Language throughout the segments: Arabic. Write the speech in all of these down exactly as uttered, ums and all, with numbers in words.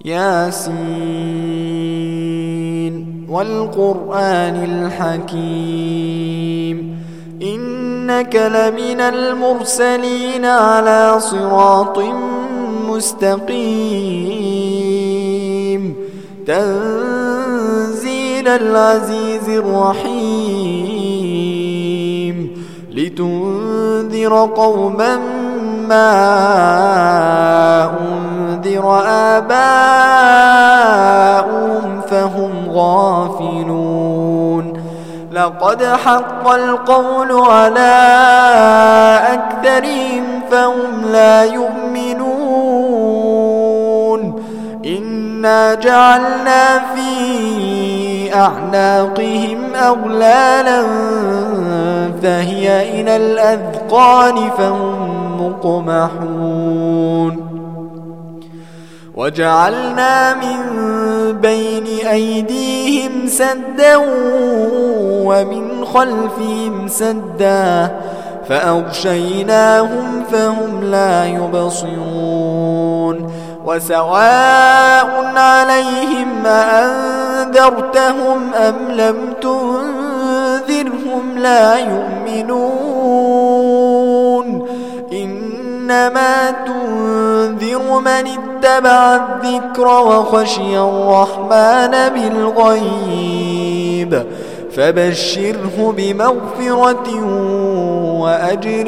ياسين والقرآن الحكيم إنك لمن المرسلين على صراط مستقيم تنزيل العزيز الرحيم لتنذر قوما ما أنذر آباؤهم فهم غافلون لقد حق القول على أكثرهم فهم لا يؤمنون إنا جعلنا في أعناقهم أغلالا فهي إلى الأذقان فهم مقمحون وجعلنا من بين أيديهم سدا ومن خلفهم سدا فأغشيناهم فهم لا يبصرون وسواء عليهم أأنذرتهم أم لم تنذرهم لا يؤمنون إنما تنذر من اتبع الذكر وخشي الرحمن بالغيب فبشره بمغفرة وأجر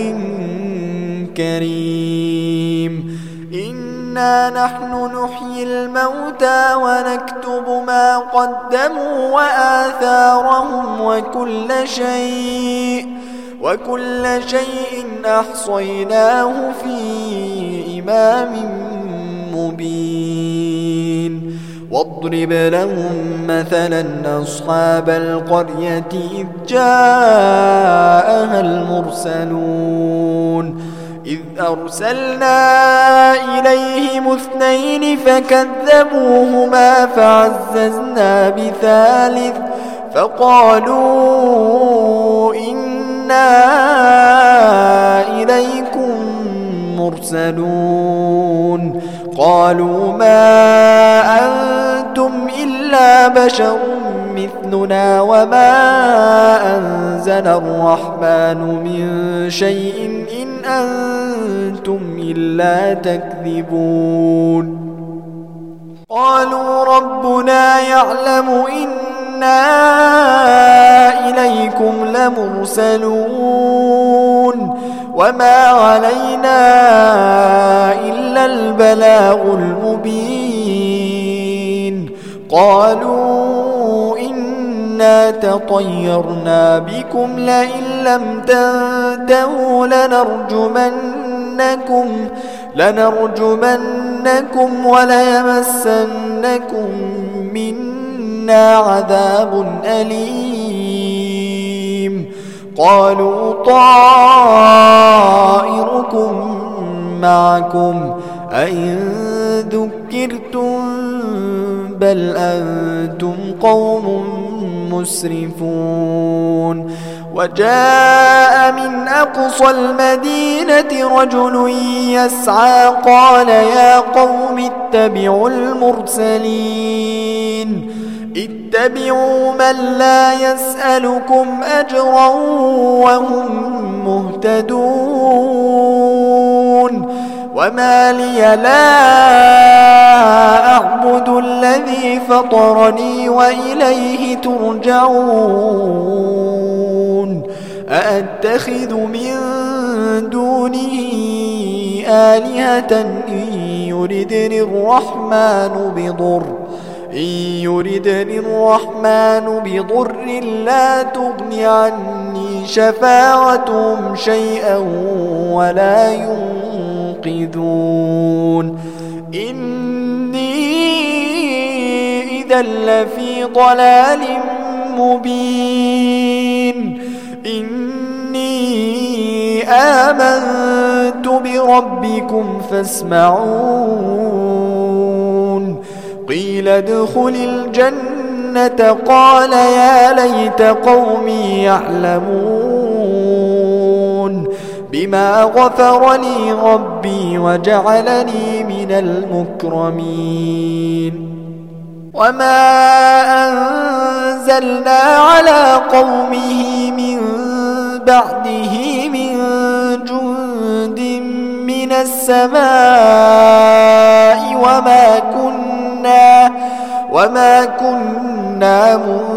كريم إنا نحن نحيي الموتى ونكتب ما قدموا وآثارهم وكل شيء وكل شيء أحصيناه في إمام مبين واضرب لهم مثلا أصحاب القرية إذ جاءها المرسلون إذ أرسلنا إليهم اثنين فكذبوهما فعززنا بثالث فقالوا إنا إليكم مرسلون قالوا ما أنتم إلا بشر مثلنا وما أنزل الرحمن من شيء إن أنتم إلا تكذبون قالوا ربنا يعلم إنا إليكم لمرسلون وما علينا إلا البلاغ المبين قالوا إنا تطيرنا بكم لئن لم تنتهوا لنرجمنكم لنرجمنكم وليمسنكم منا عذاب أليم قالوا طائركم معكم أئن ذكرتم بل أنتم قوم مسرفون وجاء من أقصى المدينة رجل يسعى قال يا قوم اتبعوا المرسلين اتبعوا من لا يسألكم أجرا وهم مهتدون وما لي لا أعبد الذي فطرني وإليه ترجعون أأتخذ من دونه آلهة إن يردني الرحمن بضر إن يردني الرحمن بضر لا تغن عني شفاعتهم شيئا ولا ينقذون إني إذا لفي ضلال مبين إني آمنت بربكم فاسمعون قيل ادخل الجنة قال يا ليت قومي يعلمون بما غفر لي ربي وجعلني من المكرمين وما أنزلنا على قومه من بعده من جند من السماء وما كنا وما كنا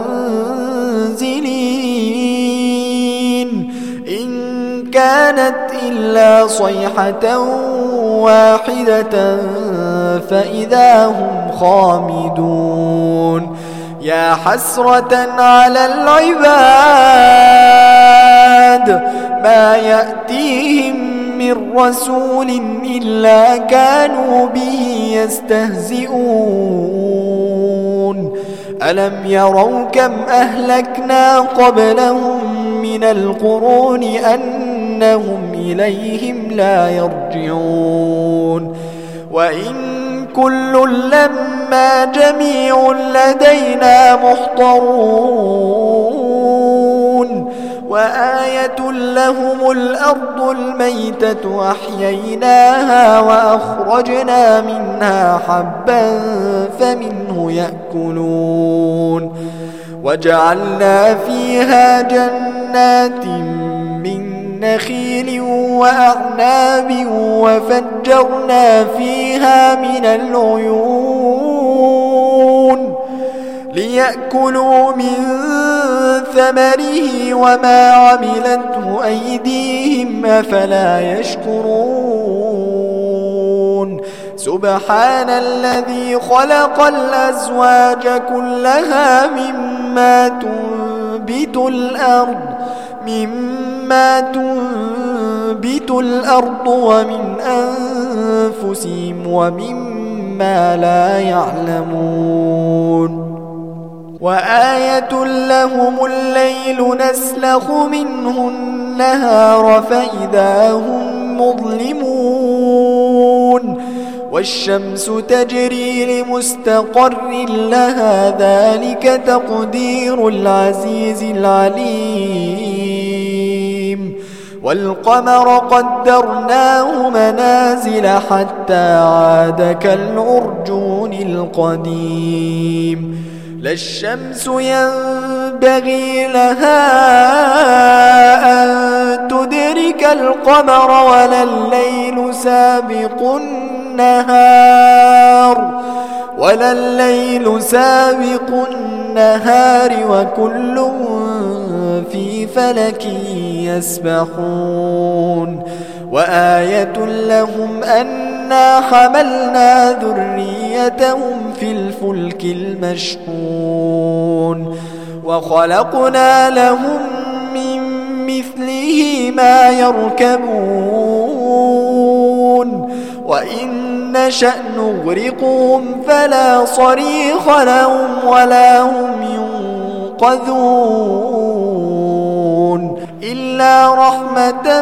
منزلين إن كانت إلا صيحة واحدة فإذا هم خامدون يا حسرة على العباد ما يأتيهم من رسول إلا كانوا به يستهزئون ألم يروا كم أهلكنا قبلهم من القرون أنهم إليهم لا يرجعون وإن كل لما جميع لدينا محضرون وآية لهم الأرض الميتة أحييناها وأخرجنا منها حبا فمنه يأكلون وجعلنا فيها جنات من نخيل وأعناب وفجرنا فيها من العيون ليأكلوا من ثمره وما عملته أيديهم أفلا يشكرون سبحان الذي خلق الأزواج كلها مما تنبت الأرض مما تنبت الأرض ومن أنفسهم ومما لا يعلمون وآية لهم الليل نسلخ منه النهار فإذا هم مظلمون والشمس تجري لمستقر لها ذلك تقدير العزيز العليم والقمر قدرناه منازل حتى عاد كالعرجون القديم لا الشمس ينبغي لها أن تدرك القمر ولا الليل سابق النهار ولا الليل سابق النهار وكل في فلك يسبحون وآية لهم أنا حملنا ذريتهم في الفلك المشحون وخلقنا لهم من مثله ما يركبون وإن نشأ نغرقهم فلا صريخ لهم ولا هم ينقذون إلا رحمة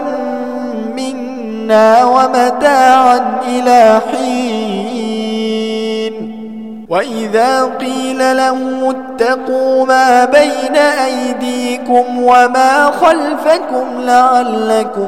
منا ومتاعا إلى حين وإذا قيل لهم اتقوا ما بين أيديكم وما خلفكم لعلكم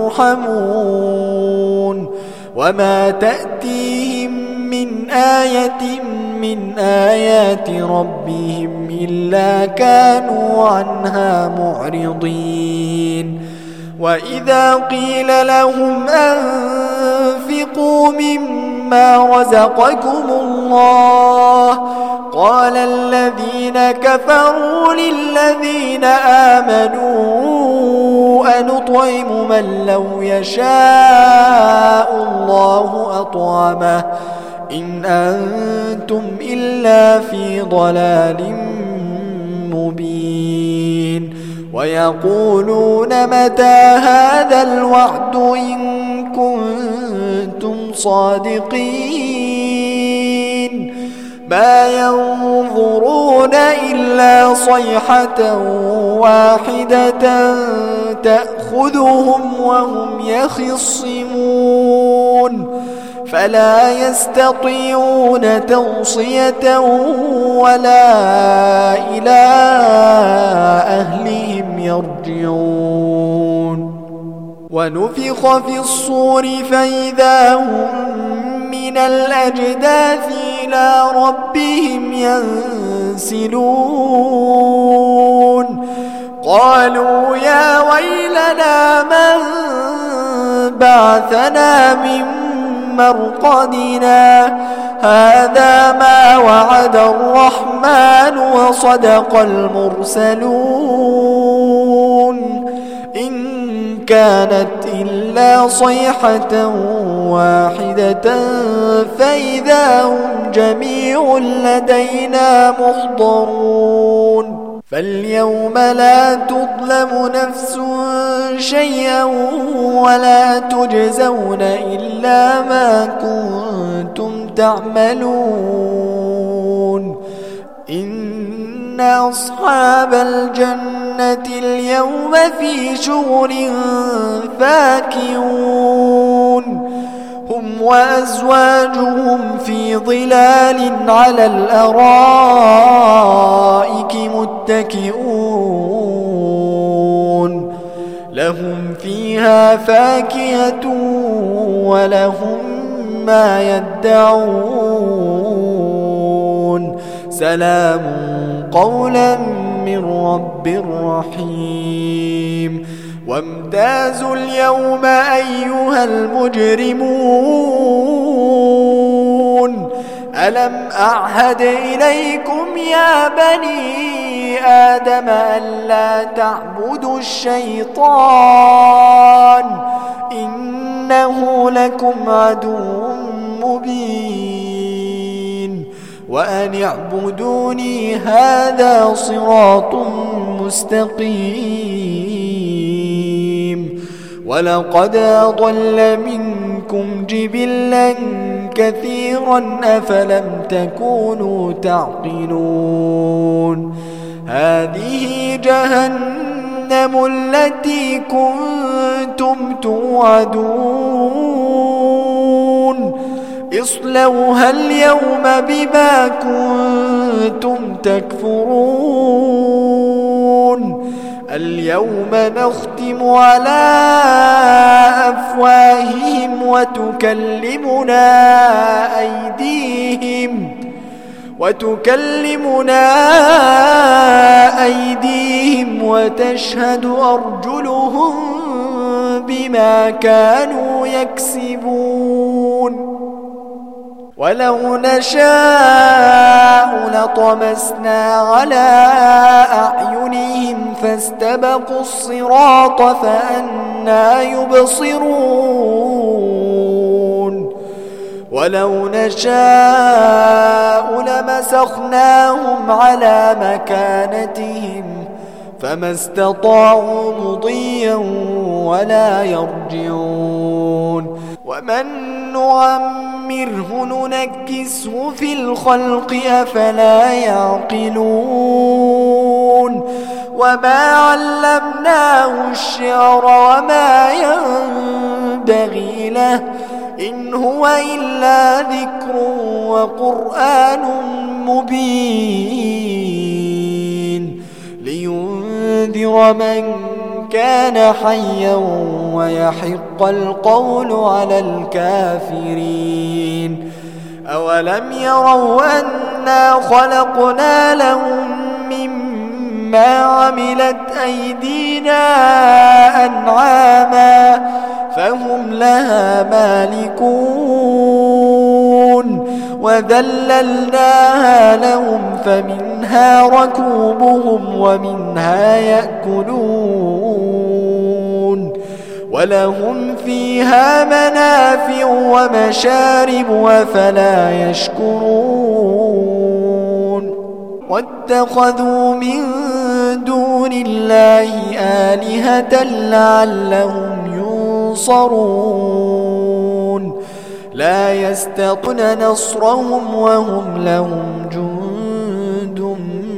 ترحمون وما تأتيهم من آية من آيات ربهم إلا كانوا عنها معرضين وإذا قيل لهم أنفقوا مما رزقكم الله قال الذين كفروا للذين آمنوا أنطعم من لو يشاء الله أطعمه إن أنتم إلا في ضلال مبين ويقولون متى هذا الوعد إن كنتم صادقين ما ينظرون إلا صيحة واحدة تأخذهم وهم يخصمون فلا يستطيعون توصية ولا إلى أهلهم يرجعون ونفخ في الصور فإذا هم من الأجداث إلى ربهم ينسلون قالوا يا ويلنا من بعثنا من مرقدنا هذا ما وعد الرحمن وصدق المرسلون إن كانت إلا صيحة واحدة فإذا هم جميع لدينا محضرون فاليوم لا تظلم نفس شيئا ولا تجزون إلا ما كنتم تعملون إن أصحاب الجنة اليوم في شغل فاكهون هم وأزواجهم في ظلال على الأرائك متكئون لهم فيها فاكهة ولهم ما يدعون سلام قولا من رب رحيم وامتازوا اليوم أيها المجرمون ألم أعهد إليكم يا بني آدم ألا تعبدوا الشيطان إنه لكم عدو مبين وأن اعبدوني هذا صراط مستقيم ولقد أضل منكم جبلا كثيرا أفلم تكونوا تعقلون هذه جهنم التي كنتم توعدون اصلوها اليوم بما كنتم تكفرون اليوم نختم على أفواههم وتكلمنا أيديهم وتكلمنا أيديهم وتشهد أرجلهم بما كانوا يكسبون ولو نشاء لطمسنا على أعينهم فاستبقوا الصراط فأنى يبصرون ولو نشاء لمسخناهم على مكانتهم فما استطاعوا مضيا ولا يرجعون ومن نعمره ننكسه في الخلق أفلا يعقلون وما علمناه الشعر وما ينبغي له إن هو إلا ذكر وقرآن مبين لينذر من كان حيا ويحق القول على الكافرين أولم يروا أنا خلقنا لهم مما عملت أيدينا أنعاما فهم لها مالكون وذللناها لهم فمنها ركوبهم ومنها يأكلون ولهم فيها منافع ومشارب وفلا يشكرون واتخذوا من دون الله آلهة لعلهم ينصرون لا يستطيعون نصرهم وهم لهم جند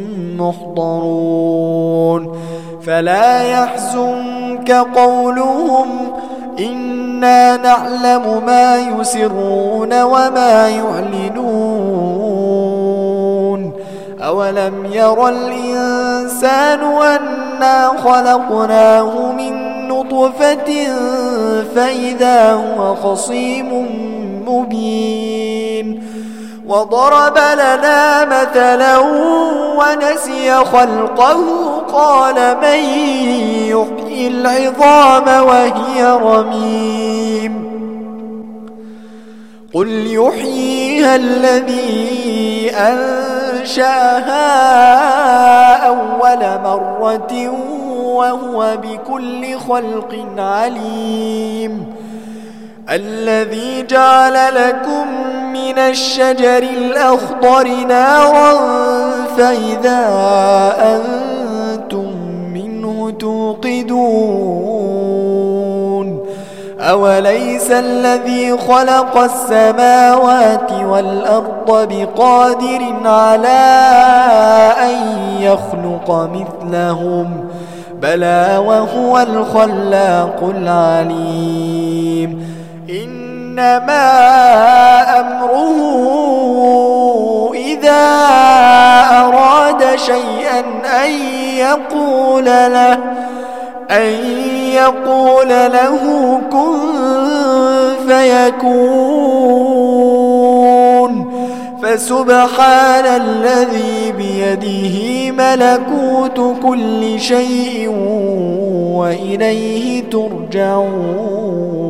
محضرون فلا يحزنك قولهم إنا نعلم ما يسرون وما يعلنون أولم يرى الإنسان أنا خلقناه من نطفة فإذا هو خصيم مبين وضرب لنا مثلا ونسي خلقه قال من يحيي العظام وهي رميم قل يحييها الذي أنشأها أول مرة وهو بكل خلق عليم الذي جعل لكم من الشجر الأخضر نارا فإذا أنتم منه توقدون أوليس الذي خلق السماوات والأرض بقادر على أن يخلق مثلهم بلى وهو الخلاق العليم إنما أمره إذا أراد شيئا أن يقول له أن يقول له كن فيكون فسبحان الذي بيده ملكوت كل شيء وإليه ترجعون.